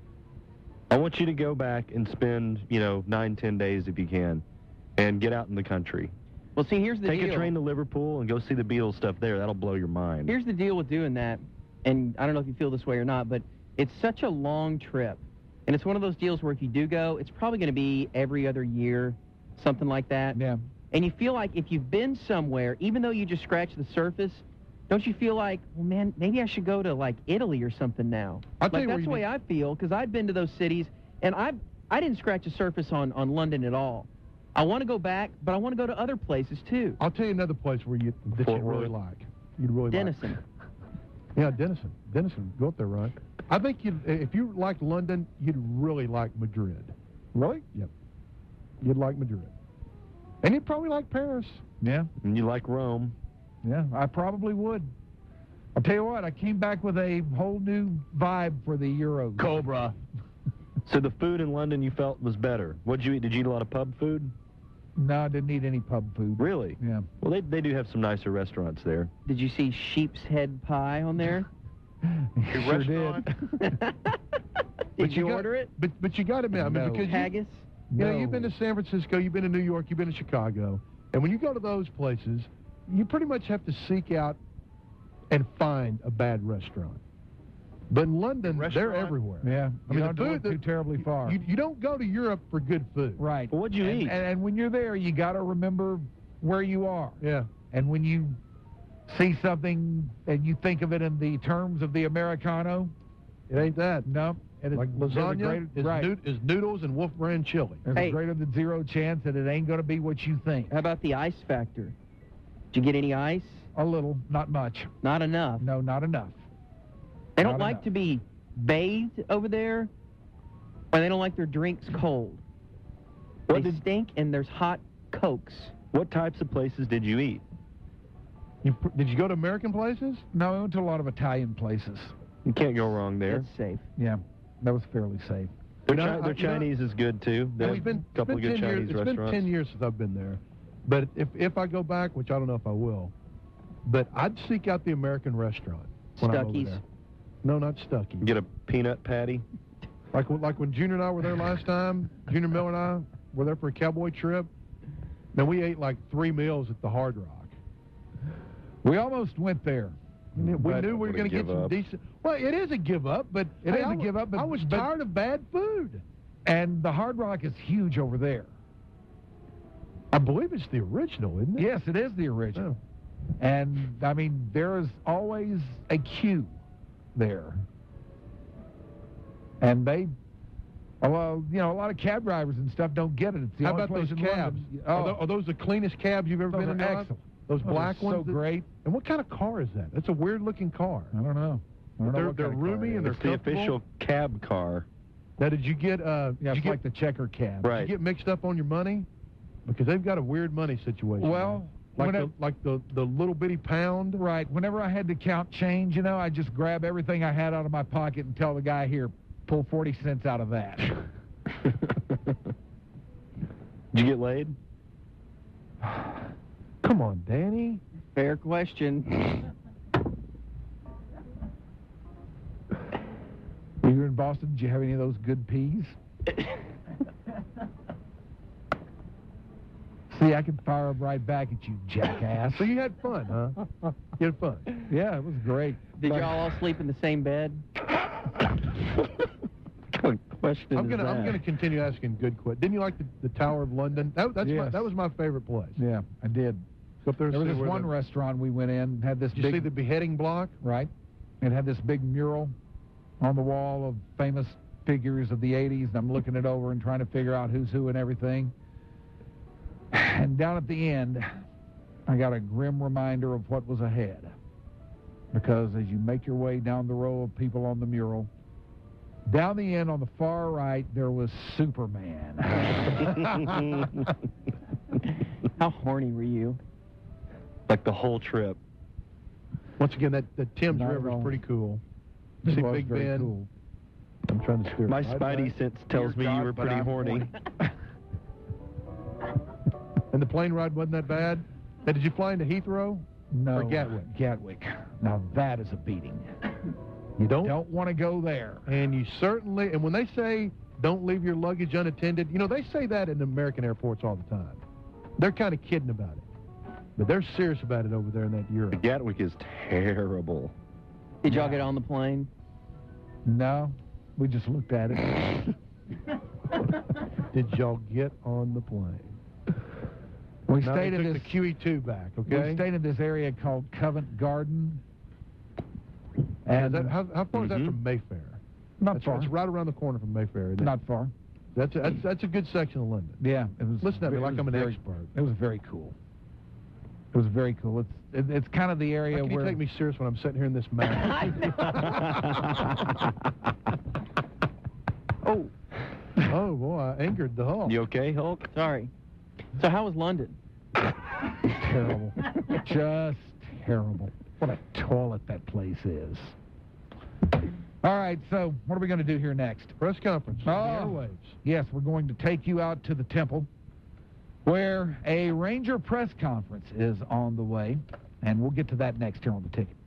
Speaker 5: I want you to go back and spend, you know, nine, ten days if you can, and get out in the country.
Speaker 4: Well, see, here's the
Speaker 5: Take
Speaker 4: deal.
Speaker 5: a train to Liverpool and go see the Beatles stuff there. That'll blow your mind.
Speaker 4: Here's the deal with doing that, and I don't know if you feel this way or not, but it's such a long trip. And it's one of those deals where if you do go, it's probably going to be every other year, something like that.
Speaker 2: Yeah.
Speaker 4: And you feel like if you've been somewhere, even though you just scratched the surface, don't you feel like, well, man, maybe I should go to, like, Italy or something now?
Speaker 3: I'll tell
Speaker 4: Like,
Speaker 3: you where
Speaker 4: that's
Speaker 3: you
Speaker 4: the way
Speaker 3: need-
Speaker 4: I feel, because I've been to those cities, and I I didn't scratch the surface on, on London at all. I want to go back, but I want to go to other places, too.
Speaker 3: I'll tell you another place where you that
Speaker 5: Fort
Speaker 3: you really
Speaker 5: Worth.
Speaker 3: like. You'd really
Speaker 4: Denison.
Speaker 3: like. Yeah, Denison. Denison. Go up there, Ron. I think you'd, if you like London, you'd really like Madrid.
Speaker 2: Really?
Speaker 3: Yep. You'd like Madrid. And you'd probably like Paris.
Speaker 2: Yeah.
Speaker 5: And you like Rome.
Speaker 2: Yeah, I probably would. I'll tell you what, I came back with a whole new vibe for the Euros.
Speaker 3: Cobra.
Speaker 5: So the food in London you felt was better. What'd you eat? Did you eat a lot of pub food?
Speaker 2: No, I didn't eat any pub food.
Speaker 5: Really?
Speaker 2: Yeah.
Speaker 5: Well, they, they do have some nicer restaurants there.
Speaker 4: Did you see sheep's head pie on there?
Speaker 2: Sure
Speaker 7: restaurant?
Speaker 2: did.
Speaker 4: Did
Speaker 3: But
Speaker 4: you,
Speaker 3: got-
Speaker 4: order it?
Speaker 3: But but you got to admit, I mean,
Speaker 2: No.
Speaker 3: because you,
Speaker 4: Haggis?
Speaker 3: you know,
Speaker 2: No.
Speaker 3: you've been to San Francisco, you've been to New York, you've been to Chicago, and when you go to those places, you pretty much have to seek out and find a bad restaurant. But in London, they're
Speaker 7: Restaurant?
Speaker 3: everywhere.
Speaker 2: Yeah.
Speaker 3: I
Speaker 2: You
Speaker 3: mean,
Speaker 2: don't
Speaker 3: the
Speaker 2: go
Speaker 3: food
Speaker 2: too
Speaker 3: the-
Speaker 2: terribly far.
Speaker 3: You, you don't go to Europe for good food.
Speaker 2: Right.
Speaker 5: Well, what'd you
Speaker 2: and,
Speaker 5: eat?
Speaker 2: And, and when you're there, you got to remember where you are.
Speaker 3: Yeah.
Speaker 2: And when you see something and you think of it in the terms of the Americano,
Speaker 3: It ain't that.
Speaker 2: no. And
Speaker 3: Like
Speaker 2: there's a
Speaker 3: lasagna
Speaker 2: great-
Speaker 3: is,
Speaker 2: right.
Speaker 3: nood- is noodles and Wolf Brand chili.
Speaker 2: There's
Speaker 4: Hey.
Speaker 2: a greater than zero chance that it ain't going to be what you think.
Speaker 4: How about the ice factor? Did you get any ice?
Speaker 2: A little, not much.
Speaker 4: Not enough.
Speaker 2: No, not enough.
Speaker 4: They don't
Speaker 2: Not
Speaker 4: like
Speaker 2: enough.
Speaker 4: to be bathed over there, or they don't like their drinks cold.
Speaker 5: What
Speaker 4: they
Speaker 5: did-
Speaker 4: stink, and there's hot Cokes.
Speaker 5: What types of places did you eat?
Speaker 3: You, pr- did you go to American places?
Speaker 2: No, we went to a lot of Italian places.
Speaker 5: You can't go wrong there.
Speaker 4: That's safe.
Speaker 2: Yeah, that was fairly safe.
Speaker 5: Their,
Speaker 3: You know,
Speaker 5: Chi-
Speaker 3: I-
Speaker 5: their
Speaker 3: you know-
Speaker 5: Chinese is good too. They
Speaker 3: Well,
Speaker 5: have
Speaker 3: it's been,
Speaker 5: a couple
Speaker 3: it's
Speaker 5: of
Speaker 3: been
Speaker 5: good
Speaker 3: ten
Speaker 5: Chinese
Speaker 3: years,
Speaker 5: restaurants.
Speaker 3: It's been ten years since I've been there. But if, if I go back, which I don't know if I will, but I'd seek out the American restaurant when I'm over
Speaker 4: Stuckey's.
Speaker 3: there. No, not Stuckey.
Speaker 5: Get a peanut patty.
Speaker 3: Like, when- like when Junior and I were there last time, Junior Miller and I were there for a cowboy trip. Then we ate like three meals at the Hard Rock.
Speaker 2: We almost went there.
Speaker 3: We
Speaker 2: But-
Speaker 3: knew we were
Speaker 5: What a
Speaker 3: going to get
Speaker 5: give
Speaker 3: some
Speaker 5: up.
Speaker 3: decent. Well, it is a give up, but
Speaker 2: It
Speaker 3: hey,
Speaker 2: is
Speaker 3: I
Speaker 2: a
Speaker 3: wa-
Speaker 2: give up, but-
Speaker 3: I was
Speaker 2: but-
Speaker 3: tired of bad food.
Speaker 2: And the Hard Rock is huge over there.
Speaker 3: I believe it's the original, isn't it?
Speaker 2: Yes, it is the original.
Speaker 3: Oh.
Speaker 2: And, I mean, there is always a queue there. And they, well, you know, a lot of cab drivers and stuff don't get it. It's the
Speaker 3: How
Speaker 2: only
Speaker 3: about
Speaker 2: place
Speaker 3: those
Speaker 2: in
Speaker 3: cabs?
Speaker 2: London-
Speaker 3: Are,
Speaker 2: Oh,
Speaker 3: tho- are those the cleanest cabs you've ever
Speaker 2: those
Speaker 3: been
Speaker 2: are
Speaker 3: in? your life?
Speaker 2: excellent.
Speaker 3: Those
Speaker 2: Those are
Speaker 3: black
Speaker 2: so
Speaker 3: ones. that-
Speaker 2: great.
Speaker 3: And what kind of car is that? That's a weird-looking car.
Speaker 2: I don't know. I don't know
Speaker 3: They're-
Speaker 2: what
Speaker 3: they're
Speaker 2: kind of car
Speaker 3: roomy
Speaker 2: it
Speaker 3: and
Speaker 2: is.
Speaker 3: they're
Speaker 5: It's the
Speaker 3: comfortable?
Speaker 5: official cab car.
Speaker 3: Now, did you get? Uh,
Speaker 2: Yeah,
Speaker 3: did
Speaker 2: it's
Speaker 3: you
Speaker 2: like
Speaker 3: get,
Speaker 2: the checker cab.
Speaker 3: did
Speaker 5: Right.
Speaker 3: you get mixed up on your money? Because they've got a weird money situation.
Speaker 2: Well,
Speaker 3: like
Speaker 2: when
Speaker 3: the,
Speaker 2: I-
Speaker 3: like the the little bitty pound.
Speaker 2: Right. Whenever I had to count change, you know, I just grab everything I had out of my pocket and tell the guy here, pull forty cents out of that.
Speaker 5: Did you get laid?
Speaker 3: Come on, Danny.
Speaker 4: Fair question.
Speaker 2: Boston, did you have any of those good peas? See, I can fire them right back at you, jackass.
Speaker 3: So you had fun, huh? You had fun.
Speaker 2: Yeah, it was great.
Speaker 4: Did
Speaker 2: But-
Speaker 4: y'all all sleep in the same bed?
Speaker 5: What question
Speaker 3: I'm
Speaker 5: is
Speaker 3: gonna
Speaker 5: that?
Speaker 3: I'm gonna continue asking good questions. Didn't you like the, the Tower of London? That, that's my,
Speaker 2: Yes.
Speaker 3: that was my favorite place.
Speaker 2: Yeah, I did.
Speaker 3: Go up there, and
Speaker 2: There was
Speaker 3: see
Speaker 2: this
Speaker 3: where
Speaker 2: one
Speaker 3: the-
Speaker 2: restaurant we went in, had this
Speaker 3: Did you
Speaker 2: big,
Speaker 3: see the beheading block?
Speaker 2: right? It had this big mural on the wall of famous figures of the eighties, and I'm looking it over and trying to figure out who's who and everything. And down at the end, I got a grim reminder of what was ahead. Because as you make your way down the row of people on the mural, down the end on the far right, there was Superman.
Speaker 4: How horny were you?
Speaker 5: Like the whole trip.
Speaker 3: Once again, that, that Thames
Speaker 2: Not at
Speaker 3: River is
Speaker 2: all.
Speaker 3: pretty cool.
Speaker 2: It
Speaker 3: See
Speaker 2: was
Speaker 3: Big
Speaker 2: very
Speaker 3: Ben.
Speaker 2: cool.
Speaker 3: I'm trying to steer.
Speaker 5: My
Speaker 3: right
Speaker 5: spidey
Speaker 3: back.
Speaker 5: sense tells me
Speaker 7: Dear
Speaker 5: you
Speaker 7: God,
Speaker 5: were
Speaker 7: but
Speaker 5: pretty
Speaker 7: I'm
Speaker 5: horny.
Speaker 3: And the plane ride wasn't that bad. Now, did you fly into Heathrow?
Speaker 2: No,
Speaker 3: Or Gatwick?
Speaker 2: Gatwick. Now that is a beating.
Speaker 3: You don't.
Speaker 2: Don't want to go there.
Speaker 3: And you certainly. And when they say don't leave your luggage unattended, you know they say that in American airports all the time. They're kind of kidding about it, but they're serious about it over there in that Europe.
Speaker 5: Gatwick is terrible.
Speaker 4: Did y'all get on the plane?
Speaker 2: No, we just looked at it.
Speaker 3: Did y'all get on the plane?
Speaker 2: We
Speaker 3: No, they
Speaker 2: stayed in
Speaker 3: took
Speaker 2: this.
Speaker 3: the Q E two back.
Speaker 2: We
Speaker 3: Okay.
Speaker 2: stayed in this area called Covent Garden.
Speaker 3: And
Speaker 2: And
Speaker 3: that, how, how far is that
Speaker 5: Mhm.
Speaker 3: from Mayfair?
Speaker 2: not
Speaker 3: That's,
Speaker 2: far.
Speaker 3: It's right around the corner from Mayfair. Isn't it?
Speaker 2: Not far.
Speaker 3: That's a, that's that's a good section of London.
Speaker 2: Yeah, it was.
Speaker 3: Listen to me
Speaker 2: it
Speaker 3: like
Speaker 2: was
Speaker 3: I'm an
Speaker 2: very,
Speaker 3: expert.
Speaker 2: It was very cool. It was very cool. It's it, it's kind of the
Speaker 3: How
Speaker 2: area
Speaker 3: can you
Speaker 2: where
Speaker 3: take me serious when I'm sitting here in this mess?
Speaker 4: Oh,
Speaker 3: Oh boy, I angered the Hulk.
Speaker 5: You okay, Hulk?
Speaker 4: sorry. So how was London?
Speaker 2: terrible, just terrible. What a toilet that place is. All right, so what are we going to do here next?
Speaker 3: Press conference.
Speaker 2: Oh.
Speaker 3: On the airwaves.
Speaker 2: Yes, we're going to take you out to the temple where a Ranger press conference is on the way, and we'll get to that next here on the ticket.